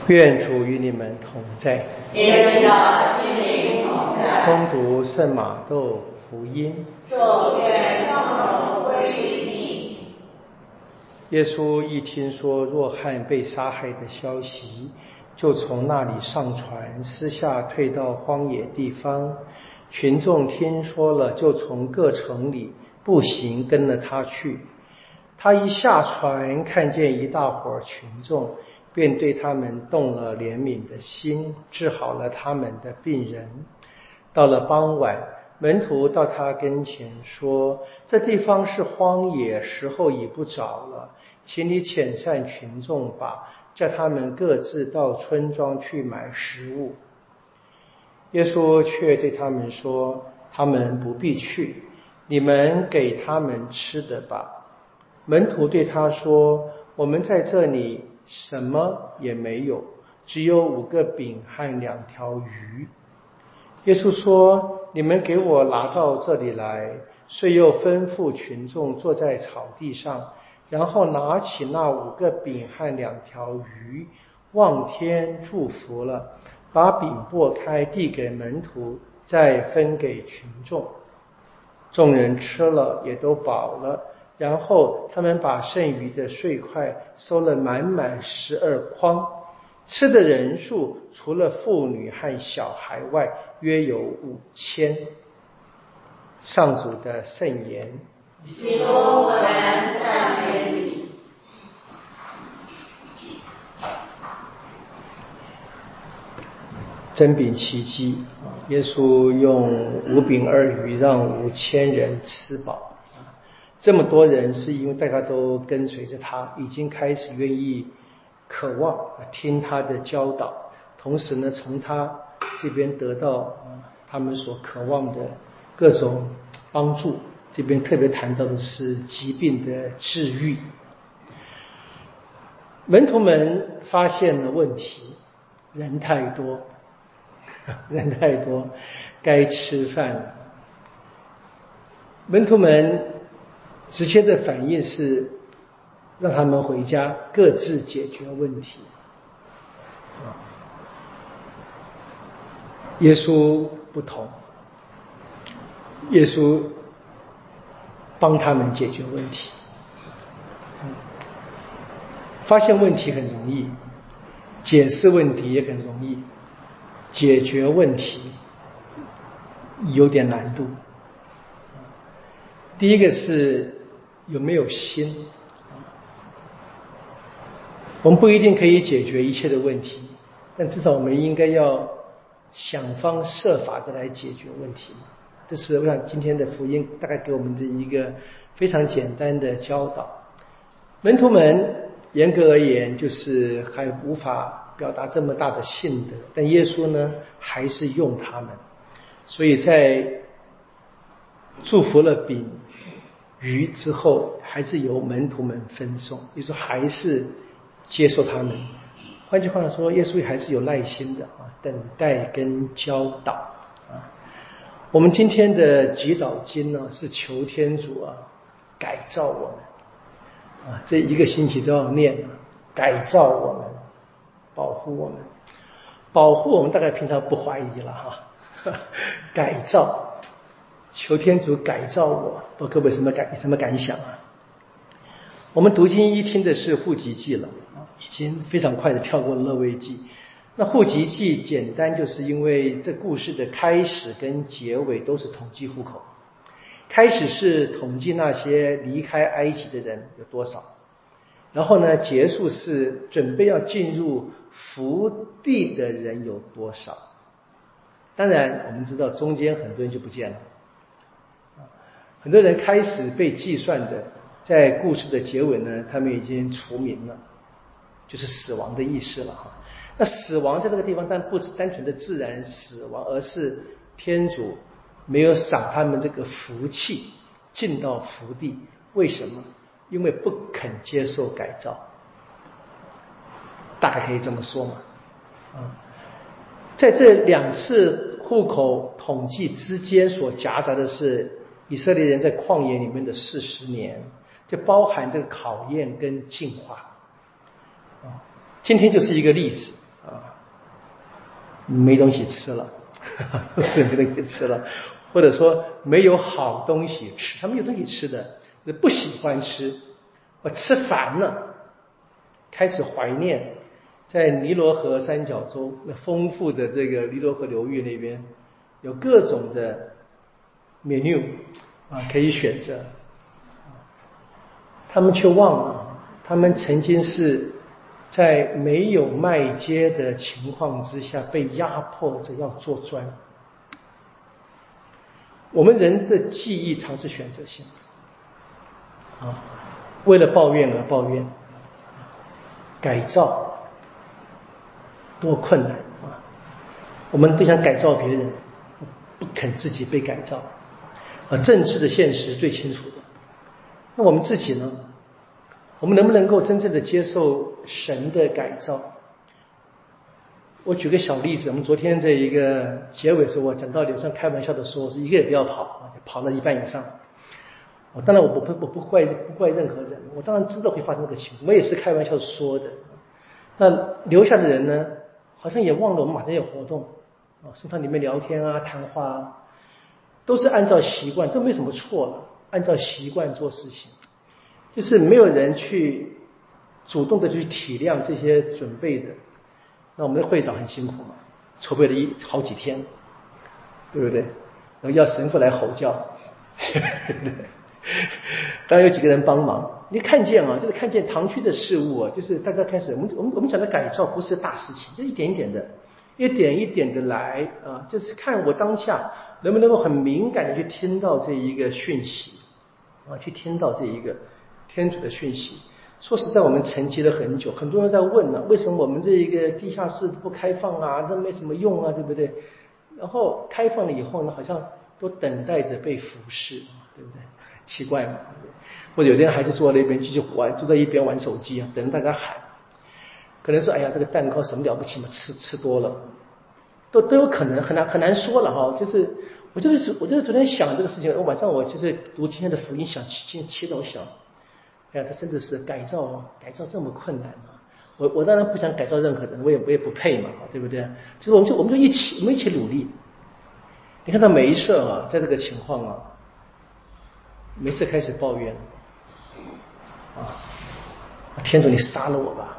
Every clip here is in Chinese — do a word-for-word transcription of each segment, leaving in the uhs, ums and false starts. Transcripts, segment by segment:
愿主与你们同在， 与你的心灵同在。 恭读圣马窦福音。 祝愿光荣归于你。 耶稣一听说若翰被杀害的消息，就从那里上船，私下退到荒野地方。群众听说了，就从各城里步行跟了他去。他一下船，看见一大伙群众，便对他们动了怜悯的心，治好了他们的病人。到了傍晚，门徒到他跟前说：这地方是荒野，时候已不早了，请你遣散群众吧，叫他们各自到村庄去买食物。耶稣却对他们说：他们不必去，你们给他们吃的吧。门徒对他说：我们在这里什么也没有，只有五个饼和两条鱼。耶稣说：你们给我拿到这里来。遂又吩咐群众坐在草地上，然后拿起那五个饼和两条鱼，望天祝福了，把饼擘开递给门徒，再分给群众。众人吃了，也都饱了。然后他们把剩余的碎块收了满满十二筐，吃的人数除了妇女和小孩外，约有五千。上主的圣言。 基督，我们赞美你。 真饼奇迹，耶稣用五饼二鱼让五千人吃饱。这么多人是因为大家都跟随着他，已经开始愿意渴望听他的教导，同时呢从他这边得到他们所渴望的各种帮助。这边特别谈到的是疾病的治愈。门徒们发现了问题，人太多人太多该吃饭了。门徒们直接的反应是让他们回家各自解决问题。耶稣不同，耶稣帮他们解决问题。发现问题很容易，解释问题也很容易，解决问题有点难度。第一个是有没有心。我们不一定可以解决一切的问题，但至少我们应该要想方设法的来解决问题。这是我想今天的福音大概给我们的一个非常简单的教导。门徒们严格而言就是还无法表达这么大的信德，但耶稣呢还是用他们，所以在祝福了饼鱼之后，还是由门徒们分送。耶稣还是接受他们。换句话说，耶稣还是有耐心的啊，等待跟教导啊。我们今天的祈祷经呢，是求天主啊改造我们啊，这一个星期都要念啊，改造我们，保护我们。保护我们大概平常不怀疑了哈，改造。求天主改造我，不知道各位什么感什么感想啊？我们读经一听的是户籍记了，已经非常快的跳过勒未记。那户籍记简单，就是因为这故事的开始跟结尾都是统计户口。开始是统计那些离开埃及的人有多少，然后呢，结束是准备要进入福地的人有多少。当然，我们知道中间很多人就不见了。很多人开始被计算的，在故事的结尾呢，他们已经除名了，就是死亡的意思了哈。那死亡在这个地方，但不是单纯的自然死亡，而是天主没有赏他们这个福气进到福地。为什么？因为不肯接受改造，大概可以这么说嘛。啊，在这两次户口统计之间所夹杂的是以色列人在旷野里面的四十年，就包含这个考验跟进化。今天就是一个例子， 没东西吃了，是没东西吃了，或者说没有好东西吃，他没有东西吃的，不喜欢吃，我吃烦了，开始怀念在尼罗河三角洲那丰富的这个尼罗河流域那边有各种的 menu 啊可以选择，他们却忘了，他们曾经是在没有麦秸的情况之下被压迫着要做砖。我们人的记忆常是选择性的啊，为了抱怨而抱怨，改造多困难啊！我们都想改造别人，不肯自己被改造啊。政治的现实最清楚的。那我们自己呢？我们能不能够真正的接受神的改造？我举个小例子，我们昨天这一个结尾时候，我讲到有算开玩笑的说，是一个也不要跑啊，跑了一半以上。我当然我不我不怪不怪任何人，我当然知道会发生这个情况，我也是开玩笑说的。那留下的人呢，好像也忘了我们马上有活动啊，食堂里面聊天啊、谈话啊，都是按照习惯，都没什么错了，按照习惯做事情，就是没有人去主动的去体谅这些准备的。那我们的会长很辛苦嘛，筹备了一好几天，对不对？然后要神父来吼叫，当然有几个人帮忙。你看见啊，就是看见堂区的事物啊，就是大家开始，我们我们我们讲的改造不是大事情，就一点一点的，一点一点的来啊，就是看我当下能不能够很敏感的去听到这一个讯息啊，去听到这一个天主的讯息。说实在，我们沉寂了很久，很多人在问呢、啊，为什么我们这一个地下室不开放啊？这没什么用啊，对不对？然后开放了以后呢，好像都等待着被服侍，对不对？奇怪嘛？或者有的人还是坐在那边继续玩，坐在一边玩手机啊，等着大家喊。可能说，哎呀，这个蛋糕什么了不起嘛，吃吃多了，都都有可能，很难很难说了哈。就是我就是我就是昨天想这个事情，我晚上我就是读今天的福音，想祈祈祷想。哎呀，这真的是改造啊！改造这么困难啊！我我当然不想改造任何人，我也我也不配嘛，对不对？其实我们就我们就一起我们一起努力。你看到每一次啊，在这个情况啊，每次开始抱怨啊，天主你杀了我吧！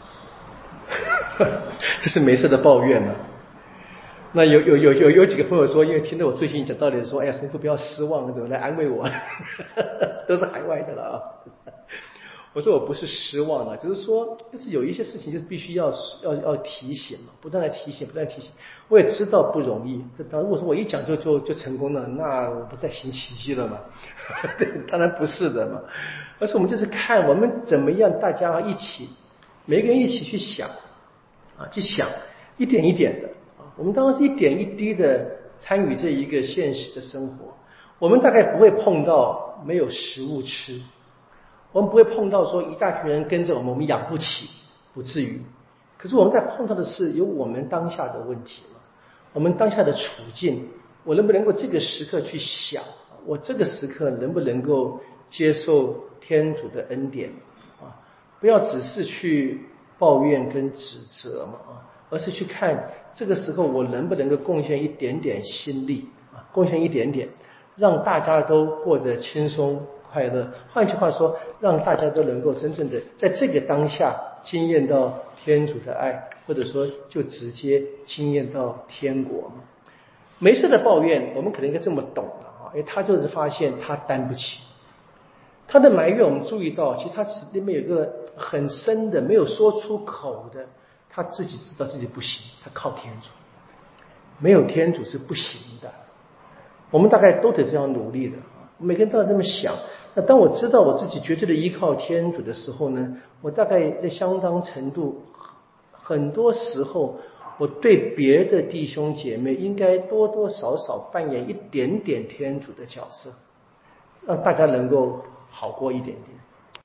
这是没事的抱怨啊。那有有有有有几个朋友说，因为听到我最近讲道理，说哎呀，神父不要失望，怎么来安慰我？都是海外的了啊。我说我不是失望了，只是说，就是有一些事情就是必须要要要提醒嘛，不断的提醒，不断地提醒。我也知道不容易，当如果说我一讲就就就成功了，那我不再行奇迹了嘛？当然不是的嘛，而是我们就是看我们怎么样，大家一起，每个人一起去想啊，去想一点一点的啊，我们当然是一点一滴的参与这一个现实的生活，我们大概不会碰到没有食物吃。我们不会碰到说一大群人跟着我们，我们养不起，不至于。可是我们在碰到的是有我们当下的问题嘛，我们当下的处境，我能不能够这个时刻去想，我这个时刻能不能够接受天主的恩典啊？不要只是去抱怨跟指责嘛啊，而是去看这个时候我能不能够贡献一点点心力啊，贡献一点点，让大家都过得轻松快乐。换句话说，让大家都能够真正的在这个当下经验到天主的爱，或者说就直接经验到天国嘛。没事的抱怨，我们可能应该这么懂了啊，因为他就是发现他担不起。他的埋怨我们注意到，其实他里面有一个很深的没有说出口的，他自己知道自己不行，他靠天主，没有天主是不行的。我们大概都得这样努力的，每个人都要这么想。那当我知道我自己绝对的依靠天主的时候呢，我大概在相当程度，很多时候我对别的弟兄姐妹应该多多少少扮演一点点天主的角色，让大家能够好过一点点。